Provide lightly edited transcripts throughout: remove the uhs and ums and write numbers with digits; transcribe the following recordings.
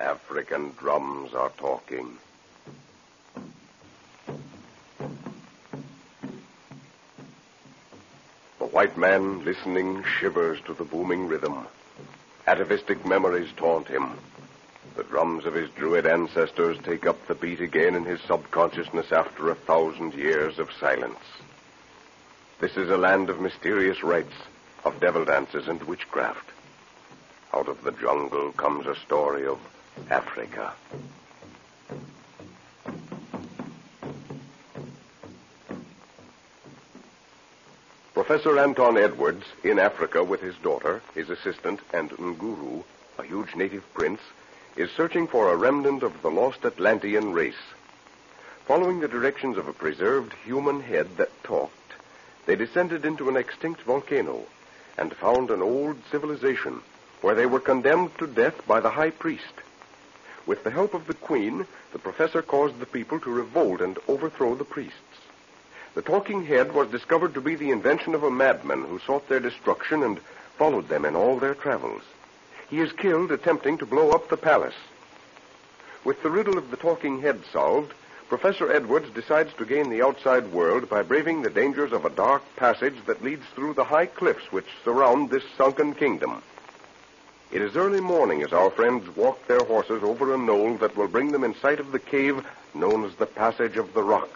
African drums are talking. The white man, listening, shivers to the booming rhythm. Atavistic memories taunt him. The drums of his druid ancestors take up the beat again in his subconsciousness after 1,000 years of silence. This is a land of mysterious rites, of devil dances and witchcraft. Out of the jungle comes a story of Africa. Professor Anton Edwards, in Africa with his daughter, his assistant, and Nguru, a huge native prince, is searching for a remnant of the lost Atlantean race. Following the directions of a preserved human head that talked, they descended into an extinct volcano and found an old civilization where they were condemned to death by the high priest. With the help of the queen, the professor caused the people to revolt and overthrow the priests. The talking head was discovered to be the invention of a madman who sought their destruction and followed them in all their travels. He is killed attempting to blow up the palace. With the riddle of the talking head solved, Professor Edwards decides to gain the outside world by braving the dangers of a dark passage that leads through the high cliffs which surround this sunken kingdom. It is early morning as our friends walk their horses over a knoll that will bring them in sight of the cave known as the Passage of the Rock.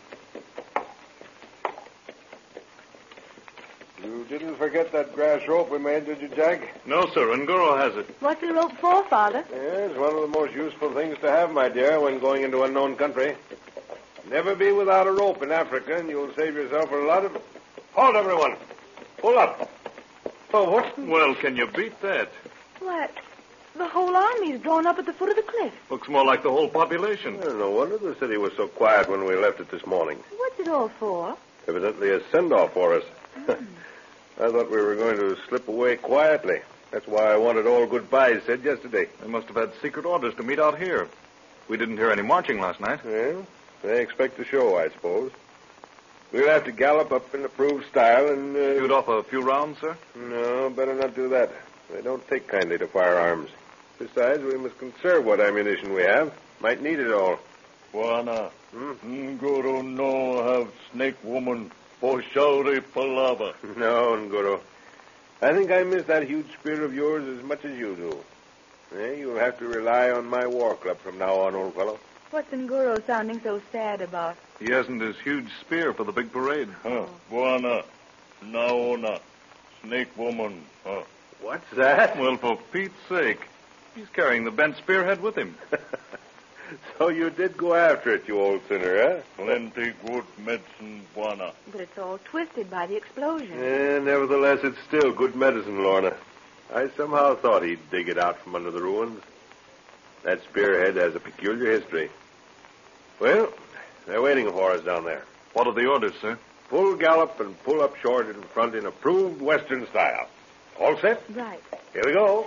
You didn't forget that grass rope we made, did you, Jack? No, sir. Ngoro has it. What's the rope for, Father? Yes, one of the most useful things to have, my dear, when going into unknown country. Never be without a rope in Africa, and you'll save yourself a lot of... Halt, everyone! Pull up! Oh, what's... Well, can you beat that? What? The whole army's drawn up at the foot of the cliff. Looks more like the whole population. Well, no wonder the city was so quiet when we left it this morning. What's it all for? Evidently a send-off for us. I thought we were going to slip away quietly. That's why I wanted all goodbyes said yesterday. They must have had secret orders to meet out here. We didn't hear any marching last night. Well, they expect a show, I suppose. We'll have to gallop up in approved style and... Shoot off a few rounds, sir? No, better not do that. They don't take kindly to firearms. Besides, we must conserve what ammunition we have. Might need it all. Wana, Nguru no have snake woman for Shauri Palava. No, Nguru. I think I miss that huge spear of yours as much as you do. You'll have to rely on my war club from now on, old fellow. What's Nguru sounding so sad about? He hasn't his huge spear for the big parade. Wana, Naona, snake woman. What's that? Well, for Pete's sake, he's carrying the bent spearhead with him. So you did go after it, you old sinner, huh? Plenty good medicine, Wana. But it's all twisted by the explosion. Nevertheless, it's still good medicine, Lorna. I somehow thought he'd dig it out from under the ruins. That spearhead has a peculiar history. Well, they're waiting for us down there. What are the orders, sir? Full gallop and pull up short in front in approved Western style. All set? Right. Here we go.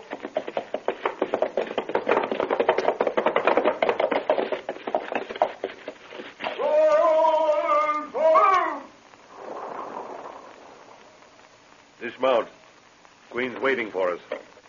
Dismount. Queen's waiting for us.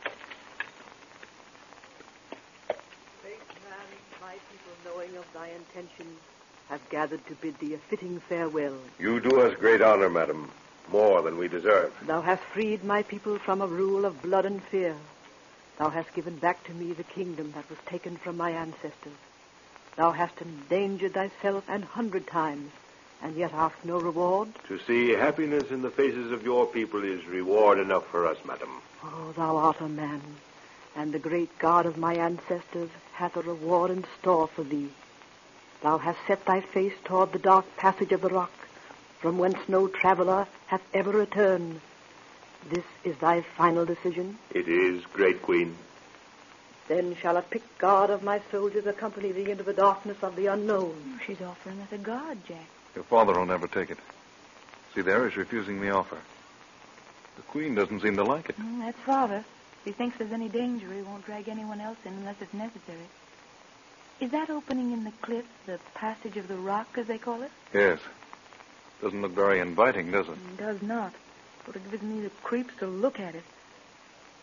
Great man, my people, knowing of thy intentions, have gathered to bid thee a fitting farewell. You do us great honor, madam. More than we deserve. Thou hast freed my people from a rule of blood and fear. Thou hast given back to me the kingdom that was taken from my ancestors. Thou hast endangered thyself 100 times, and yet ask no reward? To see happiness in the faces of your people is reward enough for us, madam. Oh, thou art a man, and the great God of my ancestors hath a reward in store for thee. Thou hast set thy face toward the dark passage of the rock, from whence no traveler hath ever returned. This is thy final decision? It is, great queen. Then shall a picked guard of my soldiers accompany thee into the darkness of the unknown. She's offering us a guard, Jack. Your father will never take it. See there, he's refusing the offer. The Queen doesn't seem to like it. That's Father. If he thinks there's any danger, he won't drag anyone else in unless it's necessary. Is that opening in the cliff the Passage of the Rock, as they call it? Yes. Doesn't look very inviting, does it? It does not. But it gives me the creeps to look at it.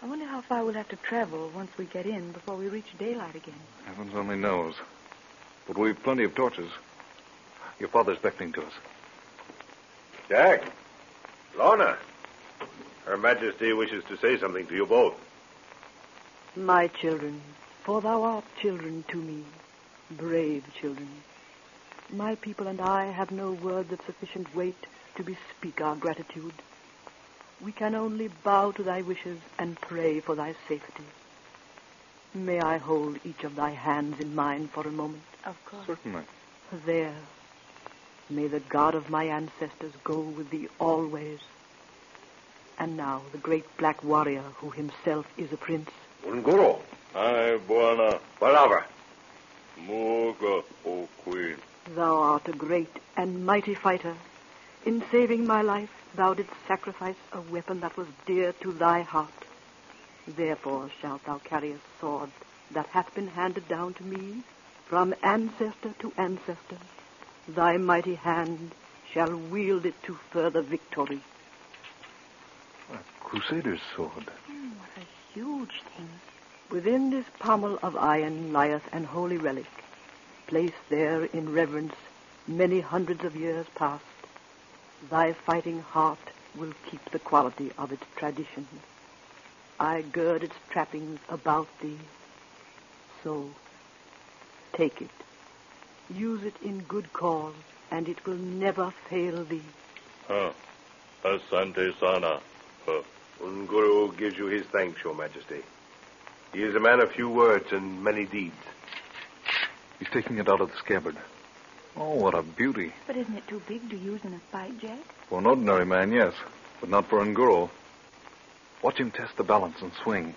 I wonder how far we'll have to travel once we get in before we reach daylight again. Heavens only knows. But we've plenty of torches. Your father's beckoning to us. Jack. Lorna. Her Majesty wishes to say something to you both. My children, for thou art children to me, brave children. My people and I have no words of sufficient weight to bespeak our gratitude. We can only bow to thy wishes and pray for thy safety. May I hold each of thy hands in mine for a moment? Of course. Certainly. There. May the God of my ancestors go with thee always. And now the great black warrior who himself is a prince. Unguro. Aye, Buana. Palabra. Muga, O Queen. Thou art a great and mighty fighter. In saving my life, thou didst sacrifice a weapon that was dear to thy heart. Therefore shalt thou carry a sword that hath been handed down to me from ancestor to ancestor. Thy mighty hand shall wield it to further victory. A crusader's sword. What a huge thing. Within this pommel of iron lieth an holy relic, placed there in reverence many hundreds of years past. Thy fighting heart will keep the quality of its tradition. I gird its trappings about thee. So, take it. Use it in good cause, and it will never fail thee. Asante Sana. Unguro gives you his thanks, Your Majesty. He is a man of few words and many deeds. He's taking it out of the scabbard. Oh, what a beauty. But isn't it too big to use in a fight, Jack? For an ordinary man, yes, but not for Unguro. Watch him test the balance and swing.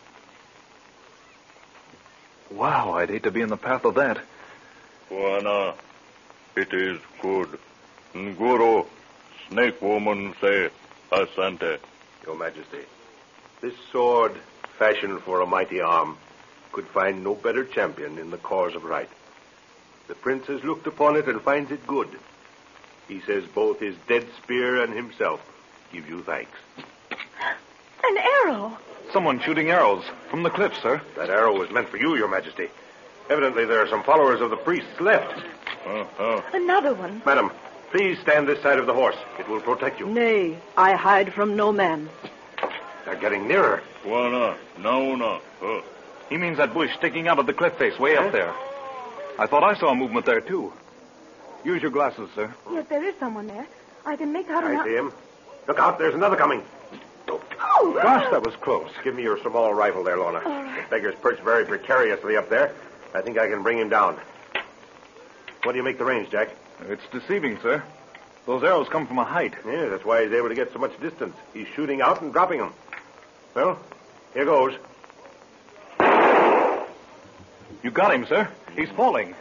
Wow, I'd hate to be in the path of that. Buana, it is good. Nguru, Snake Woman say, Asante. Your Majesty, this sword, fashioned for a mighty arm, could find no better champion in the cause of right. The prince has looked upon it and finds it good. He says both his dead spear and himself give you thanks. An arrow! Someone shooting arrows from the cliff, sir. That arrow was meant for you, Your Majesty. Evidently there are some followers of the priests left. Another one. Madam, please stand this side of the horse. It will protect you. Nay, I hide from no man. They're getting nearer. Buana, Nauna. He means that bush sticking out of the cliff face way up there. I thought I saw a movement there, too. Use your glasses, sir. Yes, there is someone there. I can make out I see him. Look out, there's another coming. Oh! Gosh, that was close. Give me your small rifle there, Lorna. All right. The beggar's perched very precariously up there. I think I can bring him down. What do you make the range, Jack? It's deceiving, sir. Those arrows come from a height. Yeah, that's why he's able to get so much distance. He's shooting out and dropping them. Well, here goes. You got him, sir. He's falling.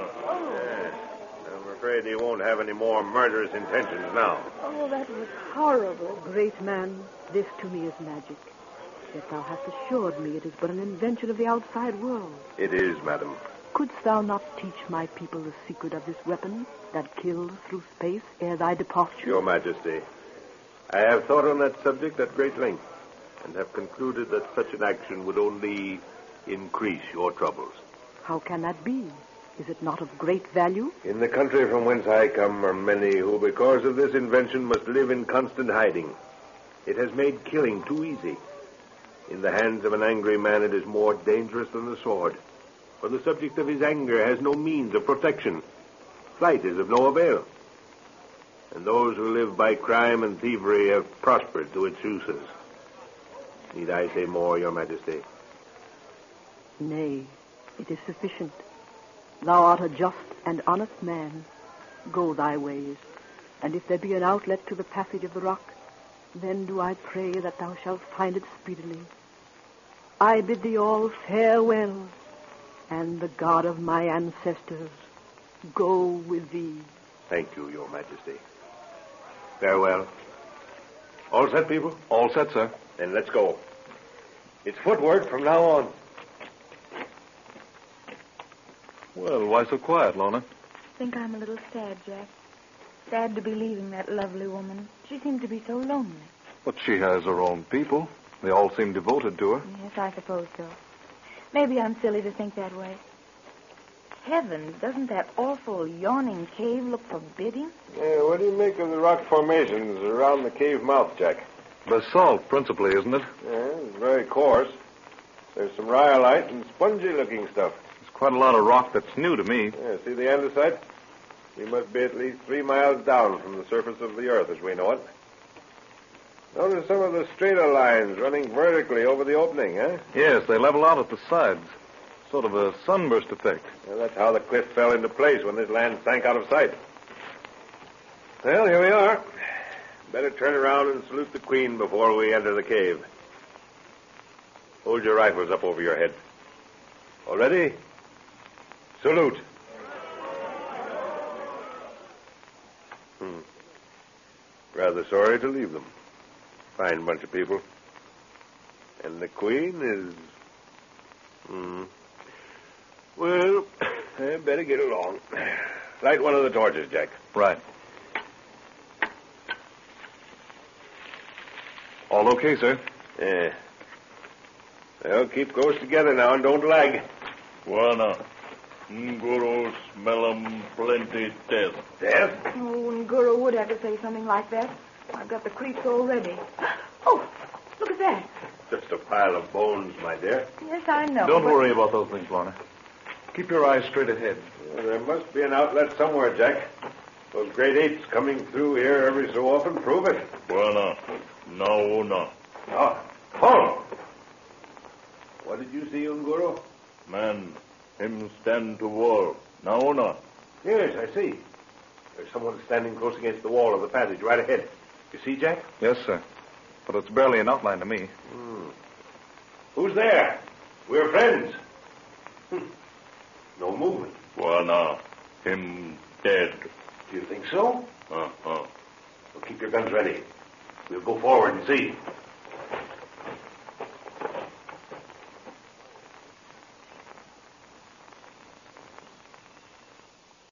I'm afraid he won't have any more murderous intentions now. Oh, that was horrible. Great man, this to me is magic. Yet thou hast assured me it is but an invention of the outside world. It is, madam. Couldst thou not teach my people the secret of this weapon that kills through space ere thy departure? Your Majesty, I have thought on that subject at great length and have concluded that such an action would only increase your troubles. How can that be? Is it not of great value? In the country from whence I come are many who, because of this invention, must live in constant hiding. It has made killing too easy. In the hands of an angry man, it is more dangerous than the sword, for the subject of his anger has no means of protection. Flight is of no avail. And those who live by crime and thievery have prospered through its uses. Need I say more, Your Majesty? Nay, it is sufficient. Thou art a just and honest man. Go thy ways, and if there be an outlet to the passage of the rock, then do I pray that thou shalt find it speedily. I bid thee all farewell, and the God of my ancestors go with thee. Thank you, Your Majesty. Farewell. All set, people? All set, sir. Then let's go. It's footwork from now on. Well, why so quiet, Lorna? I think I'm a little sad, Jack. Sad to be leaving that lovely woman. She seemed to be so lonely. But she has her own people. They all seem devoted to her. Yes, I suppose so. Maybe I'm silly to think that way. Heavens, doesn't that awful yawning cave look forbidding? Yeah, what do you make of the rock formations around the cave mouth, Jack? Basalt, principally, isn't it? Yeah, it's very coarse. There's some rhyolite and spongy-looking stuff. There's quite a lot of rock that's new to me. Yeah, see the andesite? We must be at least 3 miles down from the surface of the earth as we know it. Notice some of the straighter lines running vertically over the opening, huh? Yes, they level out at the sides. Sort of a sunburst effect. Well, that's how the cliff fell into place when this land sank out of sight. Well, here we are. Better turn around and salute the Queen before we enter the cave. Hold your rifles up over your head. All ready? Salute. Rather sorry to leave them. Fine bunch of people. And the Queen is... Well, I better get along. Light one of the torches, Jack. Right. All okay, sir? Yeah. Well, keep close together now and don't lag. Buena. Nguru smell 'em plenty death. Death? Oh, Nguru would have to say something like that. I've got the creeps already. Oh, look at that. Just a pile of bones, my dear. Yes, I know. Don't worry about those things, Lorna. Keep your eyes straight ahead. Well, there must be an outlet somewhere, Jack. Those great apes coming through here every so often prove it. Buena. Nauna. Hold! What did you see, Unguru? Man, him stand to wall. Nauna. Yes, I see. There's someone standing close against the wall of the passage right ahead. You see, Jack? Yes, sir. But it's barely an outline to me. Who's there? We're friends. No movement. Buena. Him dead. Do you think so? Uh-huh. Well, keep your guns ready. We'll go forward and see.